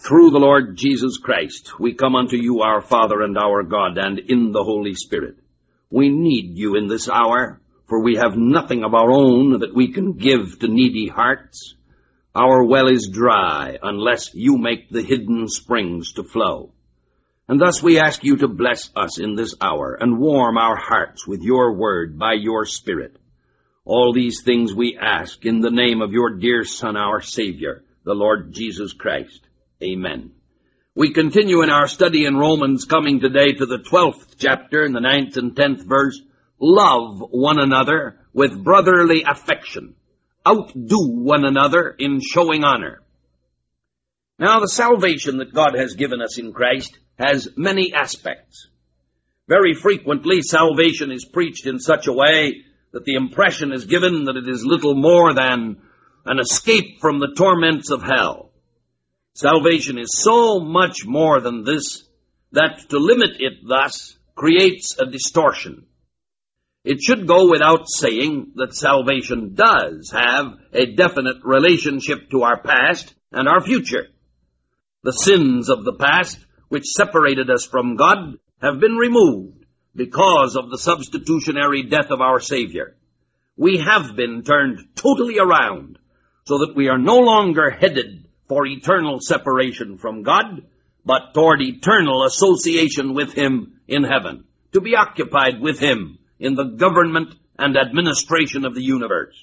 Through the Lord Jesus Christ, we come unto you, our Father and our God, and in the Holy Spirit. We need you in this hour, for we have nothing of our own that we can give to needy hearts. Our well is dry unless you make the hidden springs to flow. And thus we ask you to bless us in this hour and warm our hearts with your word by your Spirit. All these things we ask in the name of your dear Son, our Savior, the Lord Jesus Christ. Amen. We continue in our study in Romans, coming today to the 12th chapter in the 9th and 10th verse. Love one another with brotherly affection. Outdo one another in showing honor. Now, the salvation that God has given us in Christ has many aspects. Very frequently, salvation is preached in such a way that the impression is given that it is little more than an escape from the torments of hell. Salvation is so much more than this that to limit it thus creates a distortion. It should go without saying that salvation does have a definite relationship to our past and our future. The sins of the past, which separated us from God, have been removed because of the substitutionary death of our Savior. We have been turned totally around so that we are no longer headed for eternal separation from God, but toward eternal association with Him in heaven, to be occupied with Him in the government and administration of the universe.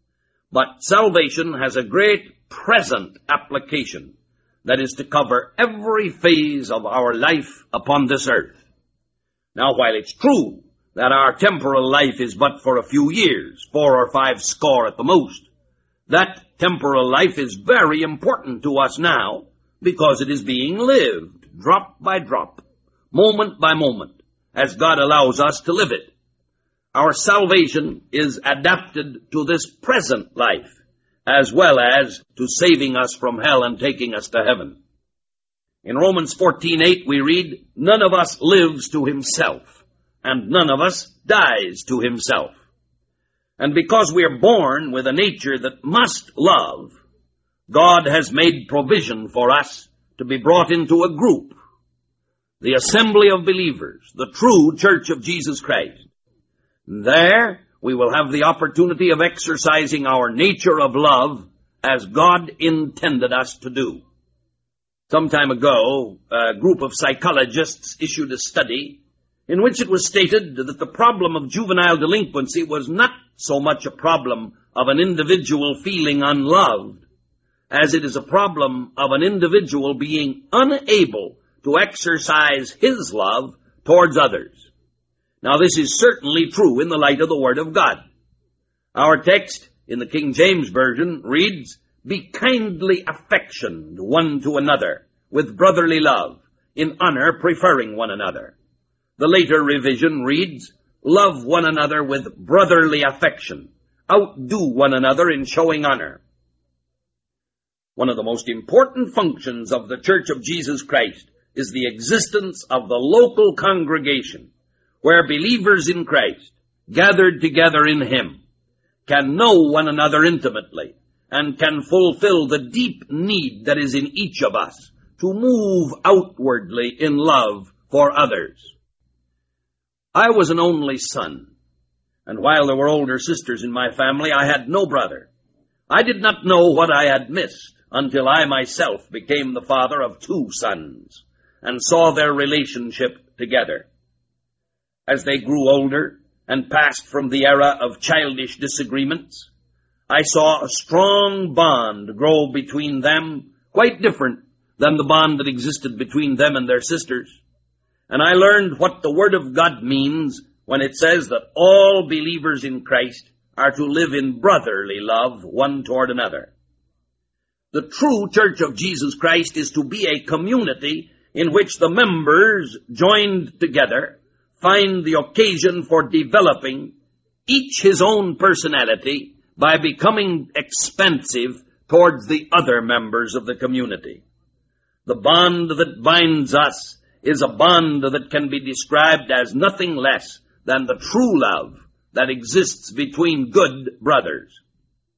But salvation has a great present application that is to cover every phase of our life upon this earth. Now, while it's true that our temporal life is but for a few years, 4 or 5 score at the most, that temporal life is very important to us now because it is being lived drop by drop, moment by moment, as God allows us to live it. Our salvation is adapted to this present life as well as to saving us from hell and taking us to heaven. In Romans 14:8 we read, "None of us lives to himself, and none of us dies to himself." And because we are born with a nature that must love, God has made provision for us to be brought into a group, the assembly of believers, the true church of Jesus Christ. There we will have the opportunity of exercising our nature of love as God intended us to do. Some time ago, a group of psychologists issued a study in which it was stated that the problem of juvenile delinquency was not so much a problem of an individual feeling unloved, as it is a problem of an individual being unable to exercise his love towards others. Now, this is certainly true in the light of the Word of God. Our text in the King James Version reads, "Be kindly affectioned one to another with brotherly love, in honor preferring one another." The later revision reads, "Love one another with brotherly affection. Outdo one another in showing honor." One of the most important functions of the Church of Jesus Christ is the existence of the local congregation, where believers in Christ, gathered together in Him, can know one another intimately and can fulfill the deep need that is in each of us to move outwardly in love for others. I was an only son, and while there were older sisters in my family, I had no brother. I did not know what I had missed until I myself became the father of 2 sons and saw their relationship together. As they grew older and passed from the era of childish disagreements, I saw a strong bond grow between them, quite different than the bond that existed between them and their sisters. And I learned what the Word of God means when it says that all believers in Christ are to live in brotherly love one toward another. The true Church of Jesus Christ is to be a community in which the members, joined together, find the occasion for developing each his own personality by becoming expansive towards the other members of the community. The bond that binds us is a bond that can be described as nothing less than the true love that exists between good brothers.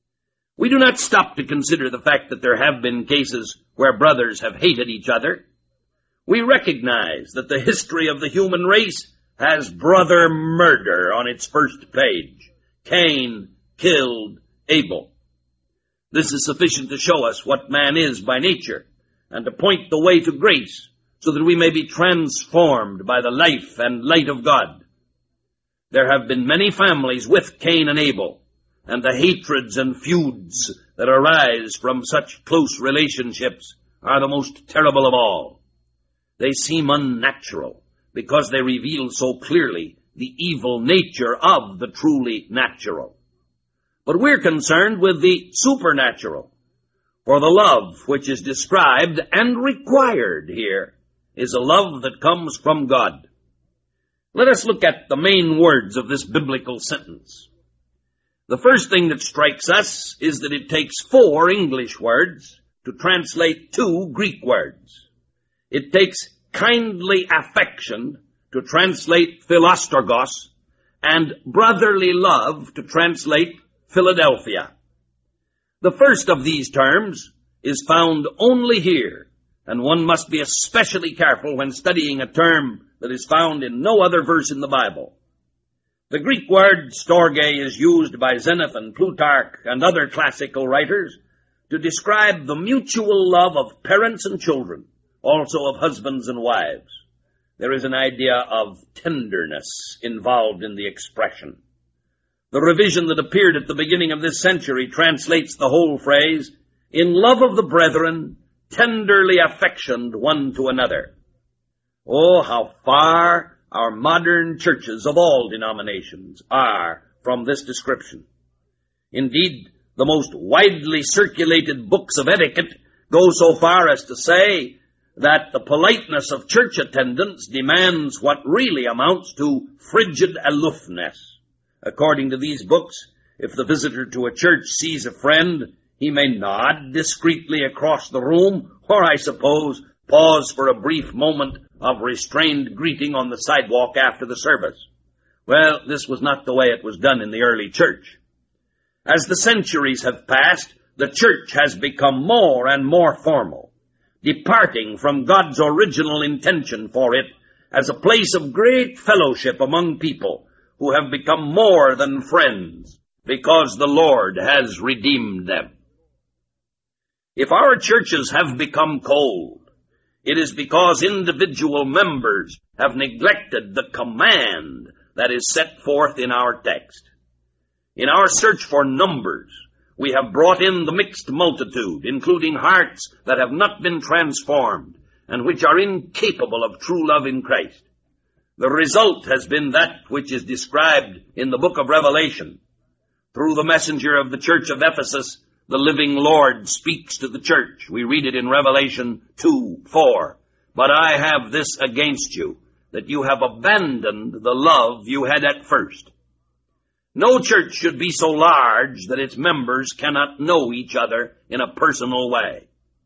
We do not stop to consider the fact that there have been cases where brothers have hated each other. We recognize that the history of the human race has brother murder on its first page. Cain killed Abel. This is sufficient to show us what man is by nature and to point the way to grace so that we may be transformed by the life and light of God. There have been many families with Cain and Abel, and the hatreds and feuds that arise from such close relationships are the most terrible of all. They seem unnatural because they reveal so clearly the evil nature of the truly natural. But we're concerned with the supernatural, for the love which is described and required here is a love that comes from God. Let us look at the main words of this biblical sentence. The first thing that strikes us is that it takes 4 English words to translate 2 Greek words. It takes kindly affection to translate Philostorgos and brotherly love to translate Philadelphia. The first of these terms is found only here, and one must be especially careful when studying a term that is found in no other verse in the Bible. The Greek word storge is used by Xenophon, Plutarch, and other classical writers to describe the mutual love of parents and children, also of husbands and wives. There is an idea of tenderness involved in the expression. The revision that appeared at the beginning of this century translates the whole phrase, "In love of the brethren, tenderly affectioned one to another." Oh, how far our modern churches of all denominations are from this description. Indeed, the most widely circulated books of etiquette go so far as to say that the politeness of church attendance demands what really amounts to frigid aloofness. According to these books, if the visitor to a church sees a friend, he may nod discreetly across the room, or I suppose pause for a brief moment of restrained greeting on the sidewalk after the service. Well, this was not the way it was done in the early church. As the centuries have passed, the church has become more and more formal, departing from God's original intention for it as a place of great fellowship among people who have become more than friends because the Lord has redeemed them. If our churches have become cold, it is because individual members have neglected the command that is set forth in our text. In our search for numbers, we have brought in the mixed multitude, including hearts that have not been transformed and which are incapable of true love in Christ. The result has been that which is described in the book of Revelation. Through the messenger of the church of Ephesus, the living Lord speaks to the church. We read it in Revelation 2:4. "But I have this against you, that you have abandoned the love you had at first." No church should be so large that its members cannot know each other in a personal way.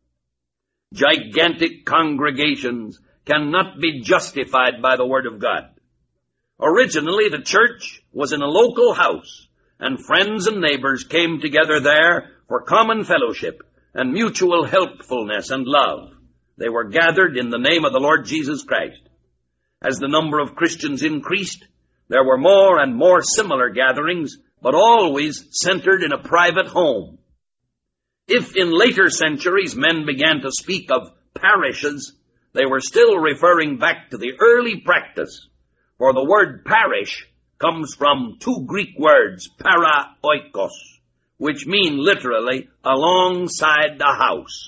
Gigantic congregations cannot be justified by the Word of God. Originally, the church was in a local house, and friends and neighbors came together there for common fellowship and mutual helpfulness and love. They were gathered in the name of the Lord Jesus Christ. As the number of Christians increased, there were more and more similar gatherings, but always centered in a private home. If in later centuries men began to speak of parishes, they were still referring back to the early practice, for the word parish comes from 2 Greek words, para oikos, which mean literally alongside the house.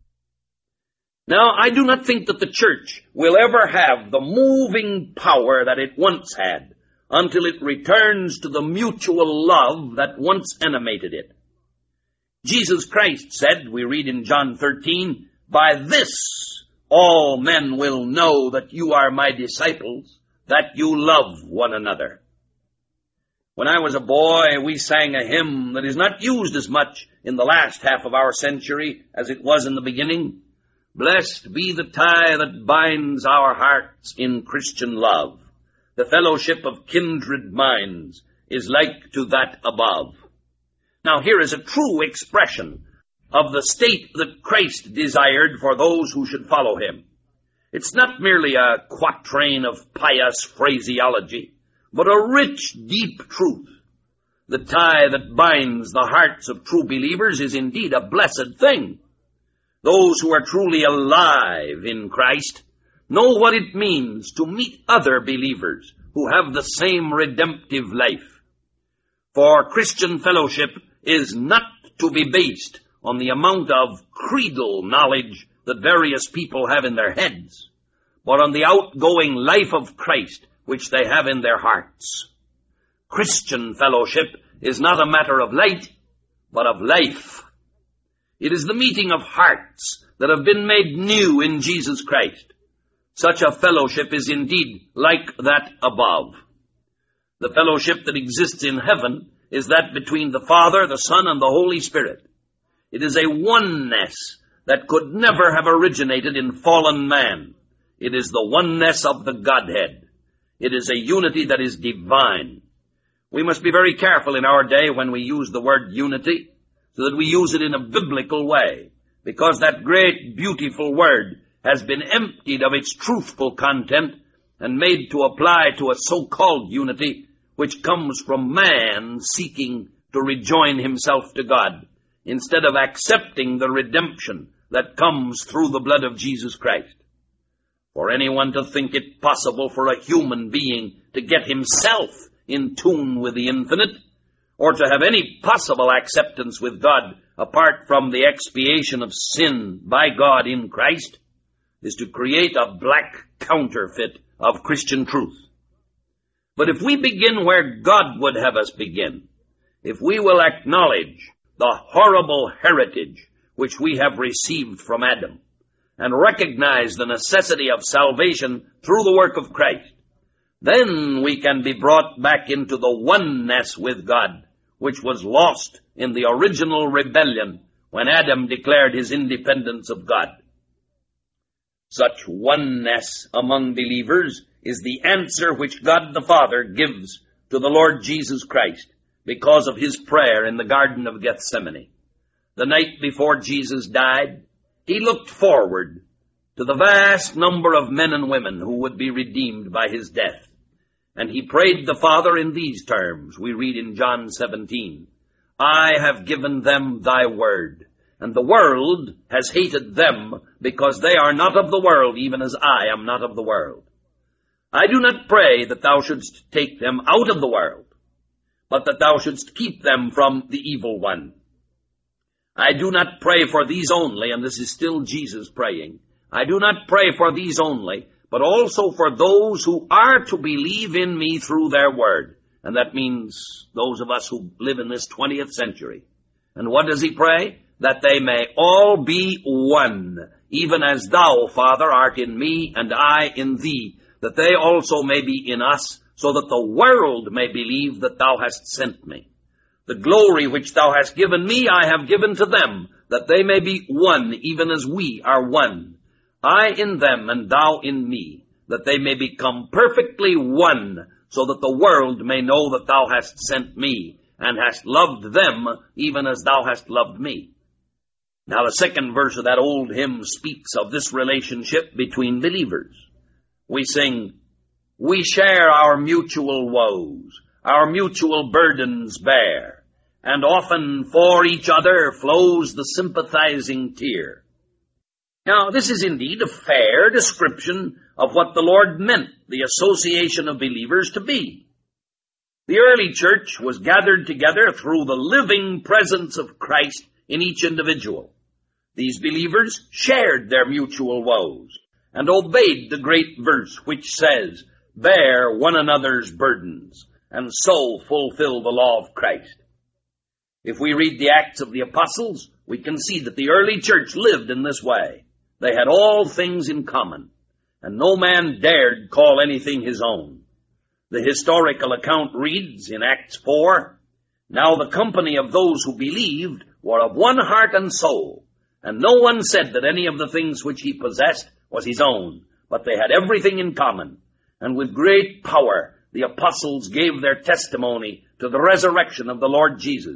Now, I do not think that the church will ever have the moving power that it once had until it returns to the mutual love that once animated it. Jesus Christ said, we read in John 13, "By this all men will know that you are my disciples, that you love one another." When I was a boy, we sang a hymn that is not used as much in the last half of our century as it was in the beginning. "Blessed be the tie that binds our hearts in Christian love. The fellowship of kindred minds is like to that above." Now here is a true expression of the state that Christ desired for those who should follow him. It's not merely a quatrain of pious phraseology, but a rich, deep truth. The tie that binds the hearts of true believers is indeed a blessed thing. Those who are truly alive in Christ know what it means to meet other believers who have the same redemptive life. For Christian fellowship is not to be based on the amount of creedal knowledge that various people have in their heads, but on the outgoing life of Christ which they have in their hearts. Christian fellowship is not a matter of light, but of life. It is the meeting of hearts that have been made new in Jesus Christ. Such a fellowship is indeed like that above. The fellowship that exists in heaven is that between the Father, the Son, and the Holy Spirit. It is a oneness that could never have originated in fallen man. It is the oneness of the Godhead. It is a unity that is divine. We must be very careful in our day when we use the word unity, so that we use it in a biblical way, because that great, beautiful word has been emptied of its truthful content and made to apply to a so-called unity which comes from man seeking to rejoin himself to God, instead of accepting the redemption that comes through the blood of Jesus Christ. For anyone to think it possible for a human being to get himself in tune with the infinite, or to have any possible acceptance with God apart from the expiation of sin by God in Christ, is to create a black counterfeit of Christian truth. But if we begin where God would have us begin, if we will acknowledge the horrible heritage which we have received from Adam, and recognize the necessity of salvation through the work of Christ, then we can be brought back into the oneness with God, which was lost in the original rebellion when Adam declared his independence of God. Such oneness among believers is the answer which God the Father gives to the Lord Jesus Christ because of his prayer in the Garden of Gethsemane. The night before Jesus died, he looked forward to the vast number of men and women who would be redeemed by his death. And he prayed the Father in these terms. We read in John 17, I have given them thy word, and the world has hated them because they are not of the world, even as I am not of the world. I do not pray that thou shouldst take them out of the world, but that thou shouldst keep them from the evil one. I do not pray for these only, and this is still Jesus praying. I do not pray for these only, but also for those who are to believe in me through their word. And that means those of us who live in this 20th century. And what does he pray? That they may all be one, even as thou, Father, art in me and I in thee, that they also may be in us, so that the world may believe that thou hast sent me. The glory which thou hast given me I have given to them, that they may be one, even as we are one. I in them and thou in me, that they may become perfectly one, so that the world may know that thou hast sent me, and hast loved them, even as thou hast loved me. Now the second verse of that old hymn speaks of this relationship between believers. We sing, we share our mutual woes, our mutual burdens bear, and often for each other flows the sympathizing tear. Now, this is indeed a fair description of what the Lord meant the association of believers to be. The early church was gathered together through the living presence of Christ in each individual. These believers shared their mutual woes and obeyed the great verse which says, bear one another's burdens, and so fulfill the law of Christ. If we read the Acts of the Apostles, we can see that the early church lived in this way. They had all things in common, and no man dared call anything his own. The historical account reads in Acts 4, now the company of those who believed were of one heart and soul, and no one said that any of the things which he possessed was his own, but they had everything in common. And with great power the apostles gave their testimony to the resurrection of the Lord Jesus,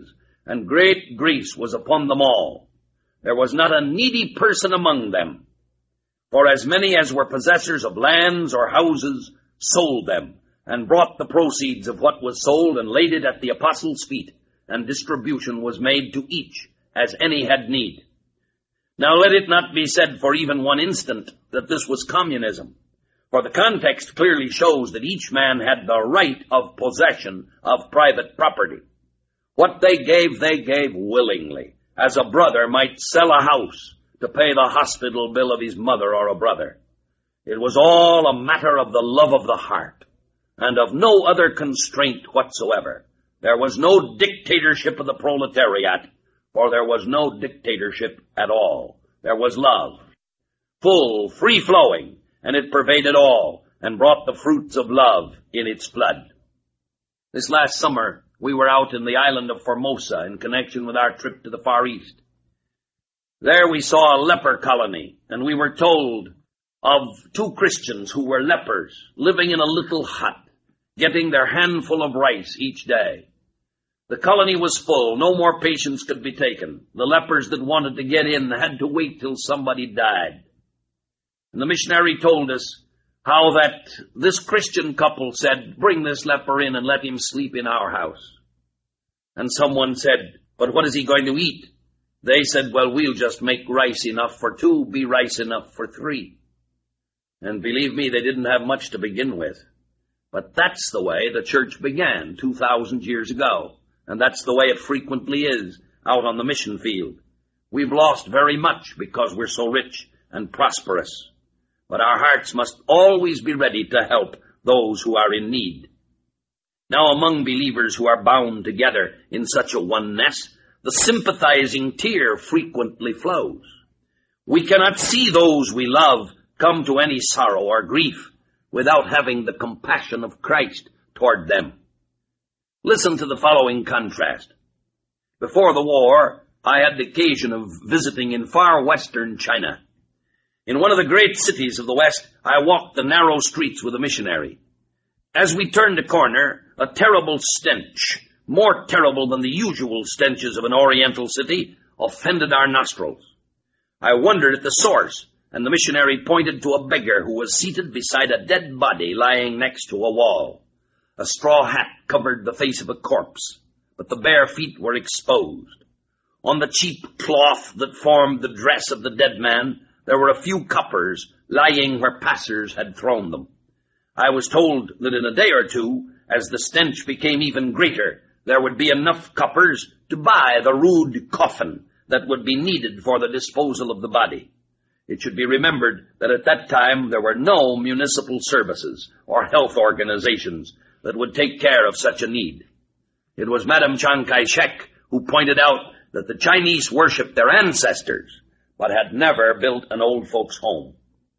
and great grief was upon them all. There was not a needy person among them. For as many as were possessors of lands or houses sold them, and brought the proceeds of what was sold and laid it at the apostles' feet, and distribution was made to each as any had need. Now let it not be said for even one instant that this was communism, for the context clearly shows that each man had the right of possession of private property. What they gave willingly, as a brother might sell a house to pay the hospital bill of his mother or a brother. It was all a matter of the love of the heart, and of no other constraint whatsoever. There was no dictatorship of the proletariat, for there was no dictatorship at all. There was love, full, free-flowing, and it pervaded all, and brought the fruits of love in its flood. This last summer, we were out in the island of Formosa in connection with our trip to the Far East. There we saw a leper colony, and we were told of 2 Christians who were lepers living in a little hut, getting their handful of rice each day. The colony was full. No more patients could be taken. The lepers that wanted to get in had to wait till somebody died. And the missionary told us how that this Christian couple said, "Bring this leper in and let him sleep in our house." And someone said, "But what is he going to eat?" They said, "Well, we'll just make rice enough for 2, be rice enough for 3. And believe me, they didn't have much to begin with. But that's the way the church began 2,000 years ago. And that's the way it frequently is out on the mission field. We've lost very much because we're so rich and prosperous. But our hearts must always be ready to help those who are in need. Now, among believers who are bound together in such a oneness, the sympathizing tear frequently flows. We cannot see those we love come to any sorrow or grief without having the compassion of Christ toward them. Listen to the following contrast. Before the war, I had the occasion of visiting in far western China. In one of the great cities of the West, I walked the narrow streets with a missionary. As we turned a corner, a terrible stench, more terrible than the usual stenches of an oriental city, offended our nostrils. I wondered at the source, and the missionary pointed to a beggar who was seated beside a dead body lying next to a wall. A straw hat covered the face of a corpse, but the bare feet were exposed. On the cheap cloth that formed the dress of the dead man, there were a few coppers lying where passers had thrown them. I was told that in a day or 2, as the stench became even greater, there would be enough coppers to buy the rude coffin that would be needed for the disposal of the body. It should be remembered that at that time there were no municipal services or health organizations that would take care of such a need. It was Madame Chiang Kai-shek who pointed out that the Chinese worshipped their ancestors, but had never built an old folks' home.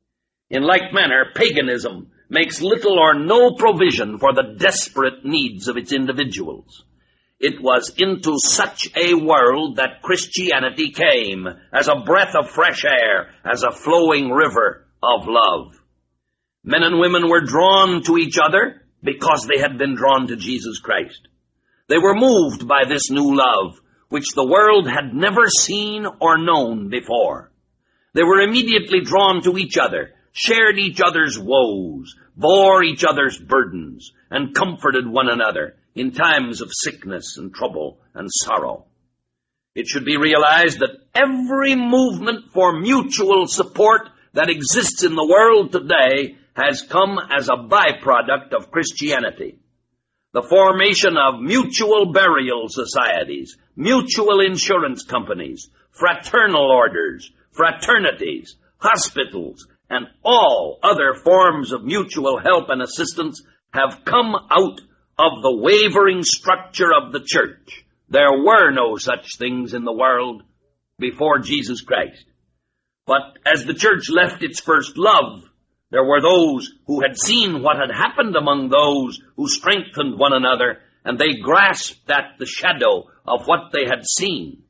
In like manner, paganism makes little or no provision for the desperate needs of its individuals. It was into such a world that Christianity came, as a breath of fresh air, as a flowing river of love. Men and women were drawn to each other because they had been drawn to Jesus Christ. They were moved by this new love, which the world had never seen or known before. They were immediately drawn to each other, shared each other's woes, bore each other's burdens, and comforted one another in times of sickness and trouble and sorrow. It should be realized that every movement for mutual support that exists in the world today has come as a byproduct of Christianity. The formation of mutual burial societies, mutual insurance companies, fraternal orders, fraternities, hospitals, and all other forms of mutual help and assistance have come out of the wavering structure of the church. There were no such things in the world before Jesus Christ. But as the church left its first love, there were those who had seen what had happened among those who strengthened one another, and they grasped at the shadow of what they had seen.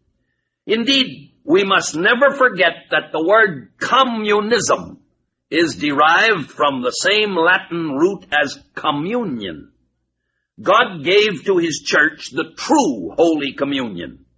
Indeed, we must never forget that the word communism is derived from the same Latin root as communion. God gave to his church the true Holy Communion,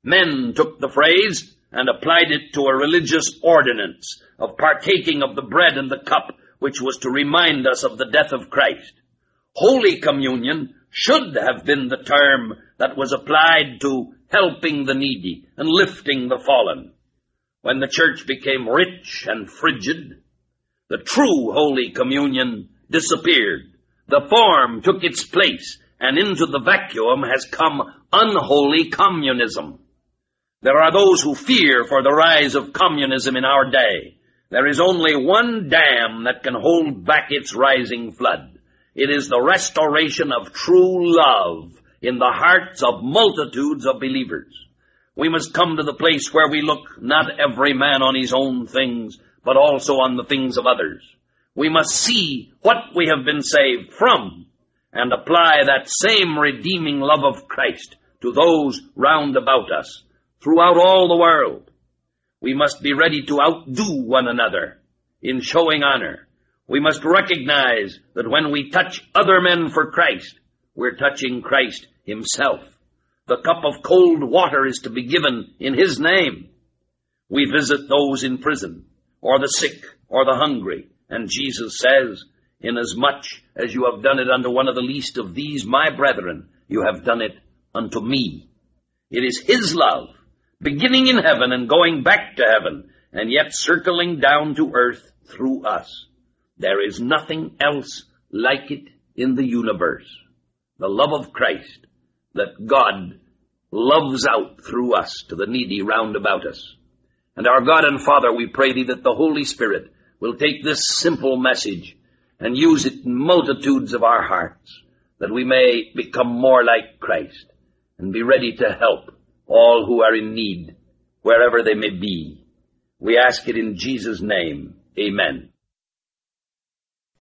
Men took the phrase and applied it to a religious ordinance of partaking of the bread and the cup, which was to remind us of the death of Christ. Holy Communion should have been the term that was applied to helping the needy and lifting the fallen. When the church became rich and frigid, the true Holy Communion disappeared. The form took its place, and into the vacuum has come unholy communism. There are those who fear for the rise of communism in our day. There is only one dam that can hold back its rising flood. It is the restoration of true love in the hearts of multitudes of believers. We must come to the place where we look not every man on his own things, but also on the things of others. We must see what we have been saved from and apply that same redeeming love of Christ to those round about us throughout all the world. We must be ready to outdo one another in showing honor. We must recognize that when we touch other men for Christ, we're touching Christ himself. The cup of cold water is to be given in his name. We visit those in prison, or the sick, or the hungry, and Jesus says, "Inasmuch as you have done it unto one of the least of these my brethren, you have done it unto me." It is his love, beginning in heaven and going back to heaven, and yet circling down to earth through us. There is nothing else like it in the universe. The love of Christ that God loves out through us to the needy round about us. And our God and Father, we pray thee that the Holy Spirit will take this simple message and use it in multitudes of our hearts, that we may become more like Christ and be ready to help all who are in need, wherever they may be. We ask it in Jesus' name. Amen.